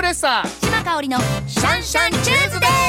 レッサー島香織のシャンシャンチューズデー。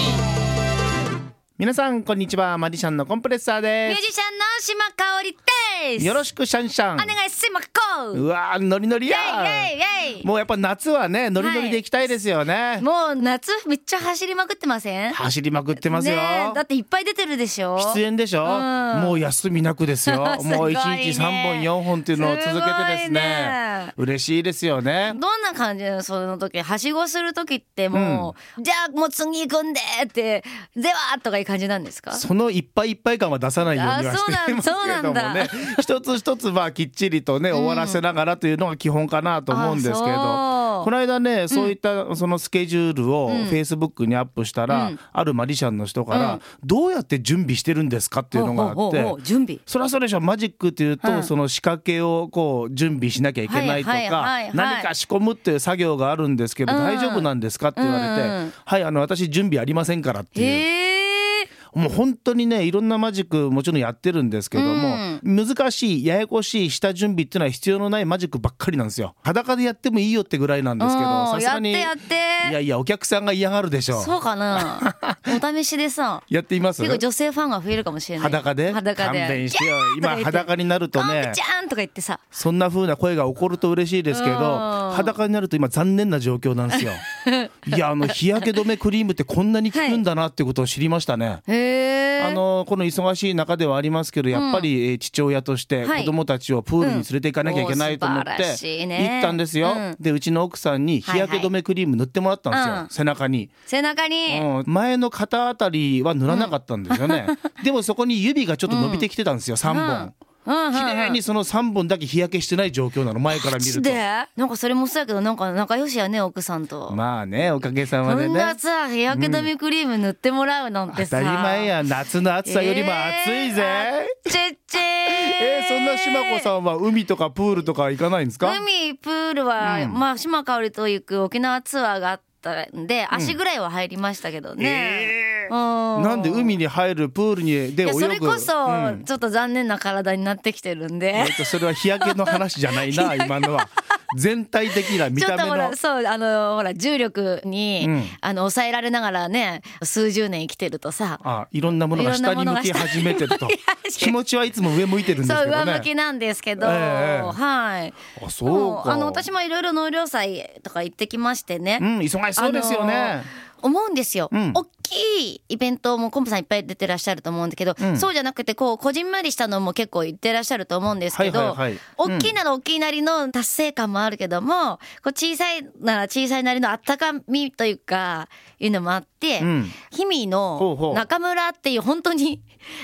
皆さんこんにちは、マジシャンのコンプレッサーミューでジシャンの島香織です。 す。よろしくシャンシャン。 お願いします。 うわー、ノリノリやイエイイエイイエイ。 もうやっぱ夏はね、ノリノリで行きたいですよね、 もう夏めっちゃ走りまくってません？ 走りまくってますよ、 ねえ、だっていっぱい出てるでしょ。 出演でしょ、もう休みなくですよすごいね。 もう1日3本4本っていうのを続けてですね、嬉しいですよね。 どんな感じのその時、はしごする時ってもう、じゃあもう次行くんでってではとかいう感じなんですか？ そのいっぱいいっぱい感は出さないようにはしていますけれどもね、一つ一つきっちりとね、終わらせながらというのが基本かなと思うんですけど、この間ね、そういったそのスケジュールをフェイスブックにアップしたら、あるマジシャンの人から、どうやって準備してるんですかっていうのがあって、 準備、 そりゃそうでしょ。マジックっていうと、その仕掛けをこう準備しなきゃいけないとか、何か仕込むっていう作業があるんですけど、大丈夫なんですかって言われて、はい、私準備ありませんからっていう。もう本当にね、いろんなマジックもちろんやってるんですけども、難しいややこしい下準備っていうのは必要のないマジックばっかりなんですよ。裸でやってもいいよってぐらいなんですけど、さすがにやっていやいや、お客さんが嫌がるでしょ。 そうかなお試しでさやっています。 結構女性ファンが増えるかもしれない。 裸で勘弁してよ。今裸になるとね、 じゃんとか言ってさ、 そんな風な声が起こると嬉しいですけど、裸になると今残念な状況なんですよいや、日焼け止めクリームってこんなに効くんだなってことを知りましたね。この忙しい中ではありますけど、やっぱり父親として子供たちをプールに連れて行かなきゃいけないと思って行ったんですよ。で、うちの奥さんに日焼け止めクリーム塗ってもらったんですよ、背中に。前の肩あたりは塗らなかったんですよね、でもそこに指がちょっと伸びてきてたんですよ、3本。綺麗にその3本だけ日焼けしてない状況なの、前から見ると。 なんかそれもそうやけど、なんか仲良しやね、奥さんと。 まあね、おかげさまでね。 こんなさ、日焼け止めクリーム塗ってもらうなんてさ、 当たり前や。夏の暑さよりも暑いぜ、そんな島子さんは海とかプールとか行かないんですか？ 海プールは、まあ島香織と行く沖縄ツアーがあったんで、足ぐらいは入りましたけどね。 なんで海に入るプールにで泳ぐ。 それこそちょっと残念な体になってきてるんで、 それは日焼けの話じゃないな今のは全体的な見た目の。ちょっとほら、そう、ほら重力に、抑えられながらね、数十年生きてるとさ、 いろんなものが下に向き始めてると気持ちはいつも上向いてるんですけどね。 そう、上向きなんですけど、はい。 そうか。 私もいろいろ納涼祭とか行ってきましてね、 忙しそうですよね。 思うんですよ、大きいイベントもコンプさんいっぱい出てらっしゃると思うんだけど、そうじゃなくてこじんまりしたのも結構言ってらっしゃると思うんですけど、大きいなら大きいなりの達成感もあるけども、小さいなら小さいなりのあったかみというかいうのもあって、氷見の中村っていう本当に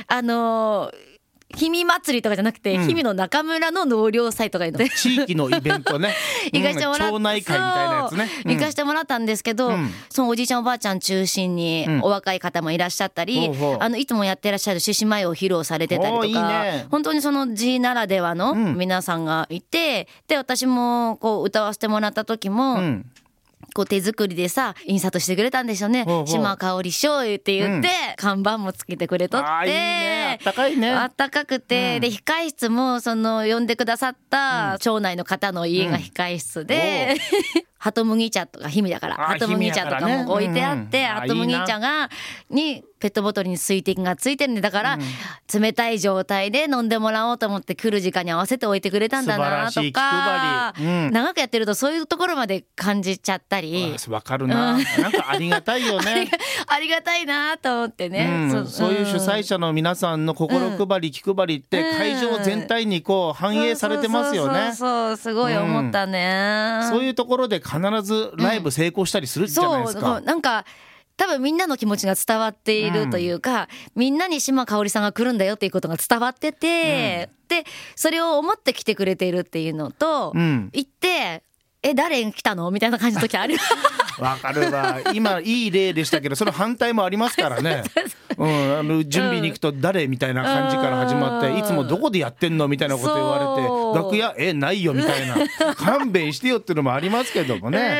氷見祭りとかじゃなくて、氷見の中村の納涼祭とか言って地域のイベントね行かしてもら町内会みたいなやつね、 行かしてもらったんですけど、そのおじいちゃんおばあちゃん中心にお若い方もいらっしゃったり、いつもやってらっしゃる獅子舞を披露されてたりとか、本当にその地ならではの皆さんがいて、で私もこう歌わせてもらった時も、手作りでさ印刷してくれたんでしょうね。島香織醤油って言って、看板もつけてくれとって、 いいね、あったかいね、 あったかくて、で控室もその呼んでくださった町内の方の家が控室で、鳩麦茶とか氷見だから鳩麦茶とかも置いてあって、鳩麦茶にペットボトルに水滴がついてるんで、だから冷たい状態で飲んでもらおうと思って来る時間に合わせて置いてくれたんだなとか、長くやってるとそういうところまで感じちゃったり。 わかるな、なんかありがたいよねありがたいなと思ってね、 そういう主催者の皆さんの心配り気配りって会場全体に反映されてますよね。 そうすごい思ったね、 そういうところで必ずライブ成功したりするじゃないですか。 そうなんか多分みんなの気持ちが伝わっているというか、みんなに島香織さんが来るんだよっていうことが伝わってて、でそれを思って来てくれているっていうのと、行って誰来たのみたいな感じの時あるわかるわ。今いい例でしたけど、その反対もありますからね準備に行くと誰みたいな感じから始まって、いつもどこでやってんのみたいなこと言われて、楽屋ないよみたいな勘弁してよっていうのもありますけどもね。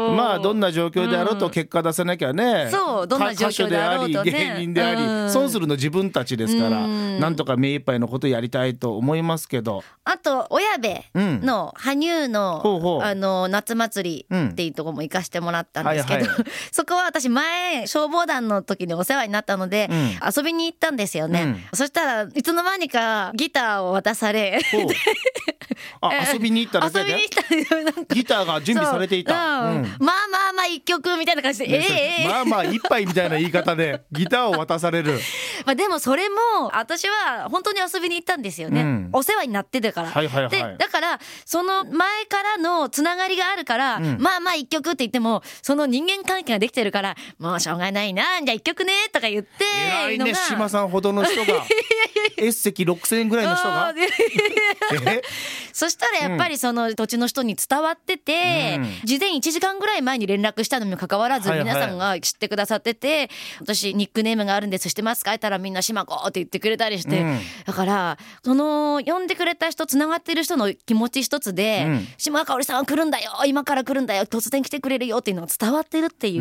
まあどんな状況であろうと結果出さなきゃね、 そうどんな状況であろうとね、 歌手であり芸人であり、損するの自分たちですから、なんとか目いっぱいのことやりたいと思いますけど。 あと親部の羽生の、夏祭りっていうところも行かしてもらったんですけど、そこは私前消防団の時にお世話になったので、遊びに行ったんですよね、そしたらいつの間にかギターを渡され遊びに行っただけでギターが準備されていた、 まあ一曲みたいな感じで、 まあまあ一杯みたいな言い方でギターを渡されるでもそれも私は本当に遊びに行ったんですよね、お世話になってたから、でだからその前からのつながりがあるから、まあ一曲って言ってもその人間関係ができてるからもうしょうがないな、じゃあ一曲ねとか言って、 偉いね島さんほどの人がS 席6000円ぐらいの人がそしたらやっぱりその土地の人に伝わってて、事前1時間ぐらい前に連絡したのにもかかわらず皆さんが知ってくださってて、私ニックネームがあるんです知ってますかって言ったらみんな島子って言ってくれたりして、だからその呼んでくれた人つながってる人の気持ち一つで、島香織さんは来るんだよ、今から来るんだよ、突然来てくれるよっていうのが伝わってるっていう、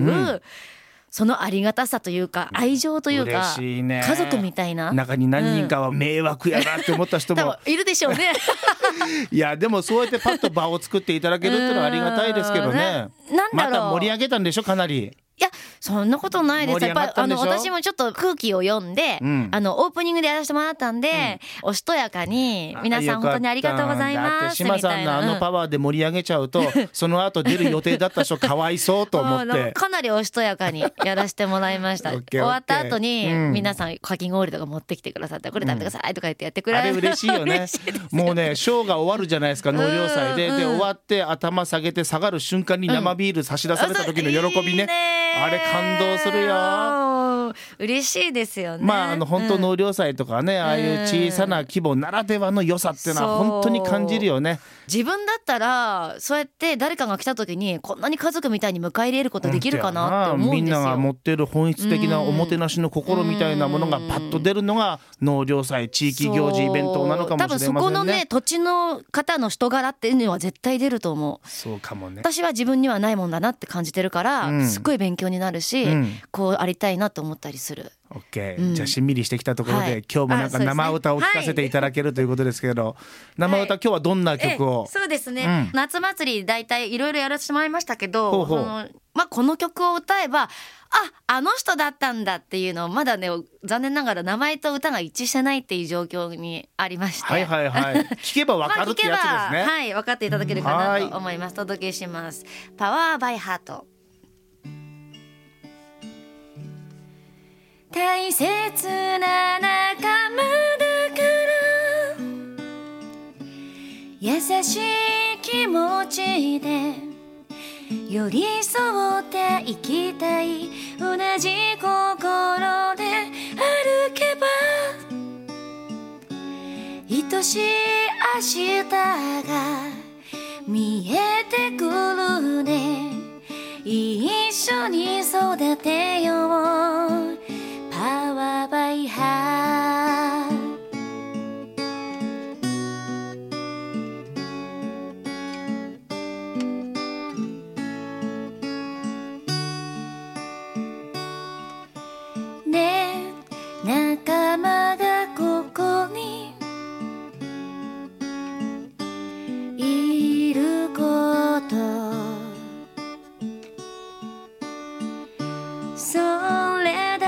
そのありがたさというか愛情というか、 嬉しいね、 家族みたいな。 中に何人かは迷惑やなって思った人も、 多分いるでしょうねいやでもそうやってパッと場を作っていただけるっていうのはありがたいですけどね。また盛り上げたんでしょかなり。 いやそんなことないです。やっぱ私もちょっと空気を読んで、オープニングでやらせてもらったんで、おしとやかに皆さん本当にありがとうございますみたいな。 島さんのパワーで盛り上げちゃうと、その後出る予定だった人かわいそうと思ってかなりおしとやかにやらせてもらいました終わった後に、皆さんかき氷とか持ってきてくださって、これ食べてくださいとか言ってやってくれる、 あれ嬉しいよねもうねショーが終わるじゃないですか、納涼祭で、終わって頭下げて下がる瞬間に生ビール差し出された時の喜びね、あれ感動するよ。 嬉しいですよね。 本当納涼祭とかね、ああいう小さな規模ならではの良さっていうのは本当に感じるよね。 自分だったらそうやって誰かが来た時にこんなに家族みたいに迎え入れることできるかなって思うんですよ。 みんなが持ってる本質的なおもてなしの心みたいなものがパッと出るのが納涼祭地域行事イベントなのかもしれませんね。多分そこのね土地の方の人柄っていうのは絶対出ると思う。 そうかもね。 私は自分にはないもんだなって感じてるから、すっごい勉強になるし、こうありたいなと思ったりする。 OK、じゃあしんみりしてきたところで、今日もなんか生歌を聴かせていただけるということですけど、生歌今日はどんな曲を。 そうですね、夏祭りだいたいいろいろやらせてもらいましたけど、この曲を歌えばあの人だったんだっていうのをまだね残念ながら名前と歌が一致してないっていう状況にありまして、 聞けば分かるってやつですね。 はい、分かっていただけるかなと思います。届けします。パワーバイハート。大切な仲間だから優しい気持ちで寄り添って生きたい、同じ心で歩けば愛しい明日が見えてくるね、一緒に育てようパワーバイハー。ねえ仲間がここにいることそれ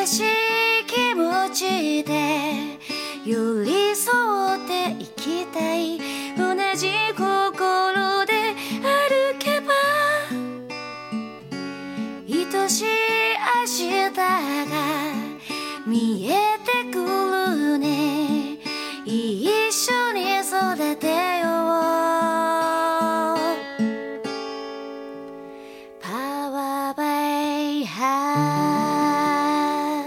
優しい気持ちで寄り添っていきたい、同じ心で歩けば愛しい明日が見えてくるね、一緒に育てよう、パワーバイハ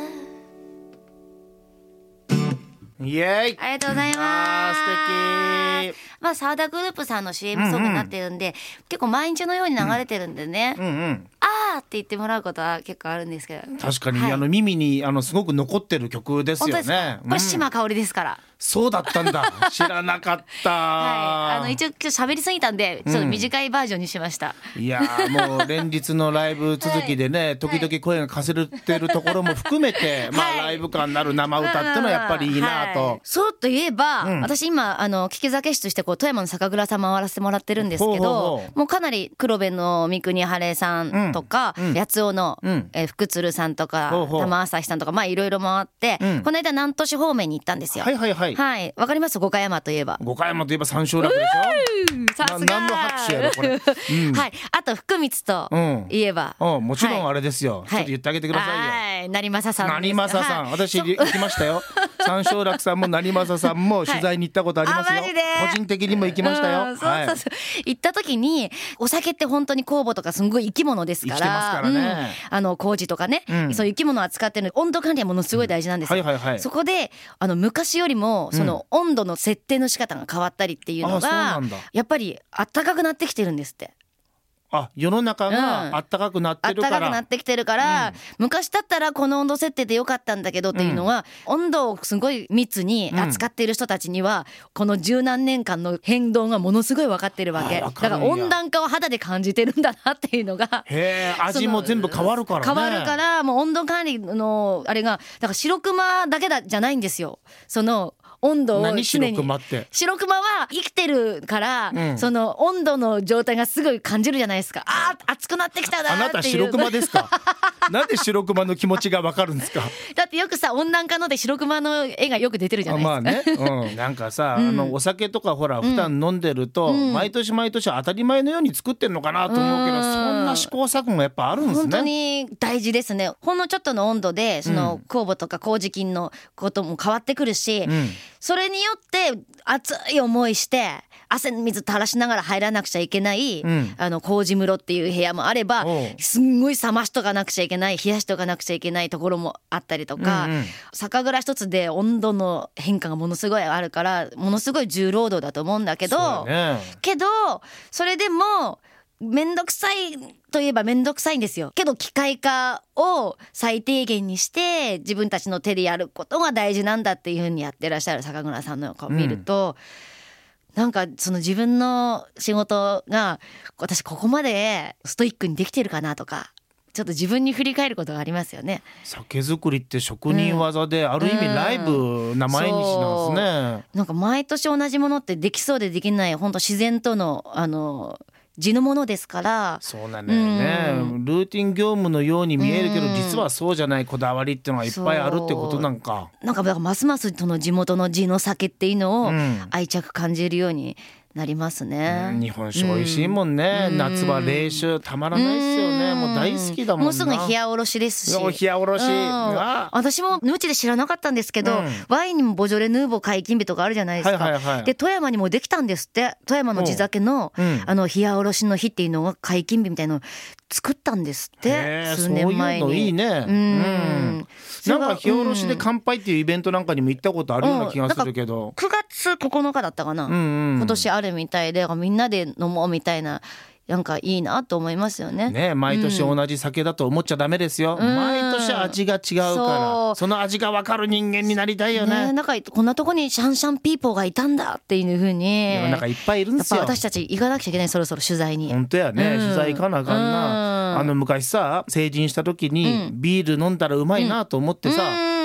ー。 イエーイ、 ありがとうございます。 素敵。 まあ澤田グループさんの CM ソングになってるんで、結構毎日のように流れてるんでね、あーって言ってもらうことは結構あるんですけど、 確かに、耳にすごく残ってる曲ですよね。 これ島香織ですから。 そうだったんだ。知らなかった。 はい、一応今日喋りすぎたんでちょっと短いバージョンにしました。 いやもう連日のライブ続きでね、時々声がかすれてるところも含めて、まあライブ感のある生歌っていうのはやっぱりいいなと。 そうといえば、私今聞き酒師として富山の酒蔵さん回らせてもらってるんですけど、もうかなり黒部の三国晴れさんとか、八尾の福鶴さんとか玉朝日さんとか、まあいろいろ回って、この間南砺市方面に行ったんですよ。はい、わかります？五箇山といえば。 五箇山といえば三笑楽でしょ。 さすが。 何の拍手やろこれ。はい。 あと福光といえば。 もちろんあれですよ。ちょっと言ってあげてくださいよ。 はい。成政さん。 成政さん。私行きましたよ。三笑楽さんも成政さんも取材に行ったことありますよ。個人的にも行きましたよ。 行った時にお酒って本当に酵母とかすごい生き物ですから。生きてますからね。麹とかね、そういう生き物を扱ってる温度管理はものすごい大事なんですよ。そこで昔よりもその温度の設定の仕方が変わったりっていうのがやっぱり暖かくなってきてるんですって。 世の中が暖かくなってるから、 暖かくなってきてるから、昔だったらこの温度設定でよかったんだけどっていうのは、温度をすごい密に扱っている人たちには、この十何年間の変動がものすごい分かってるわけだから温暖化を肌で感じてるんだなっていうのが味も全部変わるからね。 変わるからもう温度管理のあれがだから白熊だけじゃないんですよ。その温度を常に。 白熊って。 白熊は生きてるから、その温度の状態がすごい感じるじゃないですか。暑くなってきたなっていう。 あなた白熊ですか？なんで白熊の気持ちがわかるんですか？ だってよくさ温暖化ので白熊の絵がよく出てるじゃないですか。 まあね、なんかさ、お酒とかほら普段飲んでると、毎年毎年当たり前のように作ってんのかなと思うけど、そんな試行錯誤がやっぱあるんですね。 本当に大事ですね。ほんのちょっとの温度でその酵母とか麹菌のことも変わってくるし、それによって熱い思いして汗水垂らしながら入らなくちゃいけない、麹室っていう部屋もあれば、すんごい冷ましとかなくちゃいけない冷やしとかなくちゃいけないところもあったりとか、酒蔵一つで温度の変化がものすごいあるからものすごい重労働だと思うんだけど、それでもめんどくさいといえばめんどくさいんですよ。けど機械化を最低限にして自分たちの手でやることが大事なんだっていう風にやってらっしゃる酒蔵さんの顔を見ると、なんかその自分の仕事が私ここまでストイックにできてるかなとかちょっと自分に振り返ることがありますよね。 酒造りって職人技で、ある意味ライブな毎日なんですね。 なんか毎年同じものってできそうでできない本当自然との地のものですから。 そうなんだよね、ルーティン業務のように見えるけど、実はそうじゃないこだわりっていうのがいっぱいあるってことなんか。 なんかますますその地元の地の酒っていうのを愛着感じるようになりますね。 日本酒美味しいもんね、夏は冷酒たまらないですよね。もう大好きだもんな。 もうすぐ冷やおろしですし。 冷やおろし、 私も無知で知らなかったんですけど、ワインにもボジョレ・ヌーボー解禁日とかあるじゃないですか、で富山にもできたんですって。富山の地酒の冷やおろしの日っていうのが解禁日みたいなの作ったんですって、数年前に。 そういうのいいね。なんか冷やおろしで乾杯っていうイベントなんかにも行ったことあるような気がするけど、 9月9日だったかな、今年あるみたいで、みんなで飲もうみたいな、なんかいいなと思いますよね。 ね、毎年同じ酒だと思っちゃダメですよ。毎年味が違うから、その味が分かる人間になりたいよね。 なんかこんなとこにシャンシャンピーポーがいたんだっていう風に世の中いっぱいいるんですよ。 やっぱ私たち行かなくちゃいけない、そろそろ取材に。 本当やね、取材行かなあかんな。昔さ成人した時にビール飲んだらうまいなと思ってさ、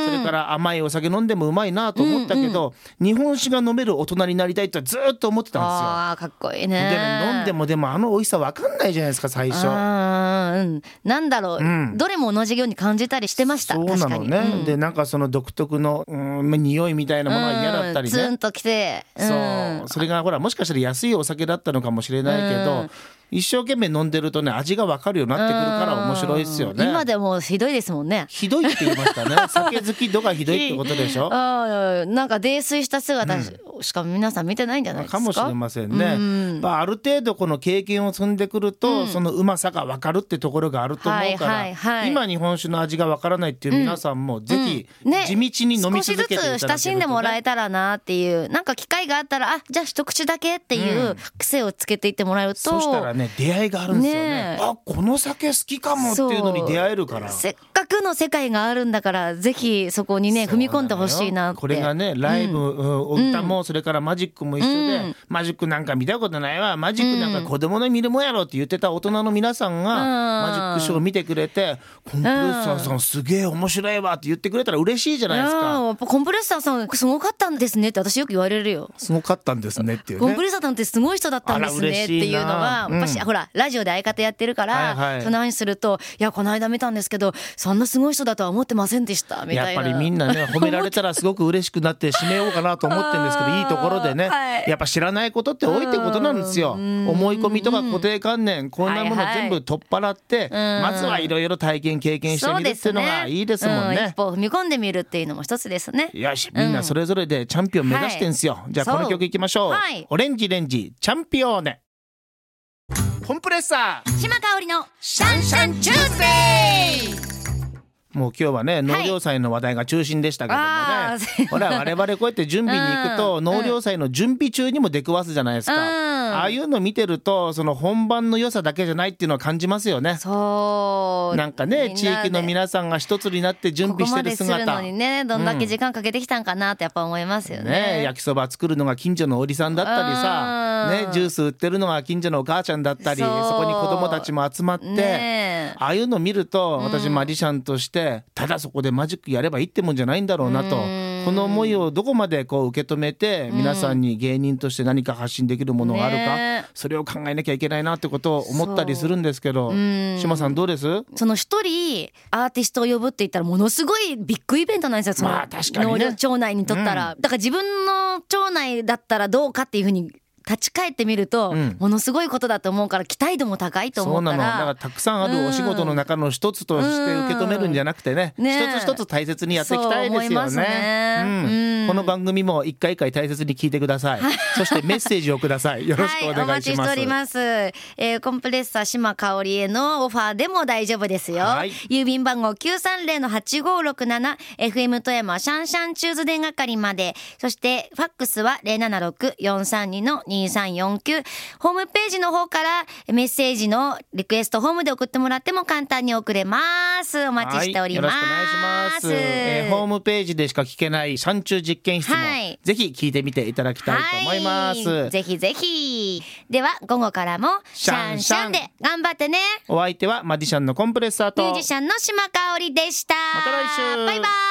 それから甘いお酒飲んでもうまいなと思ったけど、日本酒が飲める大人になりたいってずっと思ってたんですよ。 あーかっこいいね。 で飲んでも美味しさ分かんないじゃないですか最初。 なんだろう、どれも同じように感じたりしてました。 そうなのね、でなんかその独特の匂いみたいなものは嫌だったりね、 ツンときて、 そうそれがほらもしかしたら安いお酒だったのかもしれないけど、一生懸命飲んでるとね味が分かるようになってくるから面白いですよね。 今でもひどいですもんね。 ひどいって言いましたね酒好き度がひどいってことでしょなんか泥酔した姿しか皆さん見てないんじゃないですか。 かもしれませんね、ある程度この経験を積んでくると、そのうまさが分かるってところがあると思うから、今日本酒の味が分からないっていう皆さんもぜひ地道に飲み続けていただけると、 少しずつ親しんでもらえたらなっていう、なんか機会があったらじゃあ一口だけっていう癖をつけていってもらえると、 そしたらね出会いがあるんですよね。この酒好きかもっていうのに出会えるから、 せっかくの世界があるんだからぜひそこにね踏み込んでほしいなって。 これがねライブ、歌もそれからマジックも一緒で、マジックなんか見たことないわ、マジックなんか子供の見るもんやろって言ってた大人の皆さんがマジックショーを見てくれて、コンプレッサーさんすげえ面白いわって言ってくれたら嬉しいじゃないですか。 やっぱコンプレッサーさんすごかったんですねって私よく言われるよ。 すごかったんですねっていうね。 コンプレッサーさんってすごい人だったんですねっていうのはやっぱし、ほらラジオで相方やってるから、その話するといやこの間見たんですけどそんなすごい人だとは思ってませんでしたみたいな。 やっぱりみんなね褒められたらすごく嬉しくなって締めようかなと思ってるんですけどいいところでね、やっぱ知らないことって多いってことなんですよ。思い込みとか固定観念こんなもの全部取っ払って、まずはいろいろ体験経験してみるっていうのがいいですもんね。 一歩踏み込んでみるっていうのも一つですね。 よしみんなそれぞれでチャンピオン目指してんすよ、じゃあこの曲いきましょう、オレンジレンジチャンピオーネ。コンプレッサー島香織のシャンシャンチューズデー。 もう今日はね納涼祭の話題が中心でしたけどもね、ほら我々こうやって準備に行くと納涼祭の準備中にも出くわすじゃないですか、ああいうの見てるとその本番の良さだけじゃないっていうのを感じますよね。そうなんかね地域の皆さんが一つになって準備してる姿、 ここまでするのにねどんだけ時間かけてきたんかなってやっぱ思いますよね。 焼きそば作るのが近所のおじさんだったりさ、ジュース売ってるのが近所のお母ちゃんだったり、そこに子供たちも集まって、ああいうの見ると私マジシャンとしてただそこでマジックやればいいってもんじゃないんだろうなと、この思いをどこまでこう受け止めて皆さんに芸人として何か発信できるものがあるか、それを考えなきゃいけないなってことを思ったりするんですけど、島さんどうです？ その一人アーティストを呼ぶって言ったらものすごいビッグイベントなんですよ。その確かにね、 町内にとったら、だから自分の町内だったらどうかっていうふうに立ち返ってみると、ものすごいことだと思うから期待度も高いと思うから。 そうなの、だからたくさんあるお仕事の中の一つとして受け止めるんじゃなくてね、一つ一つ大切にやっていきたいですよね。この番組も一回一回大切に聞いてくださいそしてメッセージをください。よろしくお願いします。お待ちしております。 コンプレッサー島香織へのオファーでも大丈夫ですよ。郵便番号 930-8567 FM 富山シャンシャンチューズ電係まで、そしてファックスは 076-432-2349、ホームページの方からメッセージのリクエストホームで送ってもらっても簡単に送れます。お待ちしております。 よろしくお願いします。ホームページでしか聞けないシャンチュー実験室も、ぜひ聞いてみていただきたいと思います。 ぜひぜひ。では午後からもシャンシャンで頑張ってね。 お相手はマジシャンのコンプレッサーとミュージシャンの島香織でした。 また来週。 バイバイ。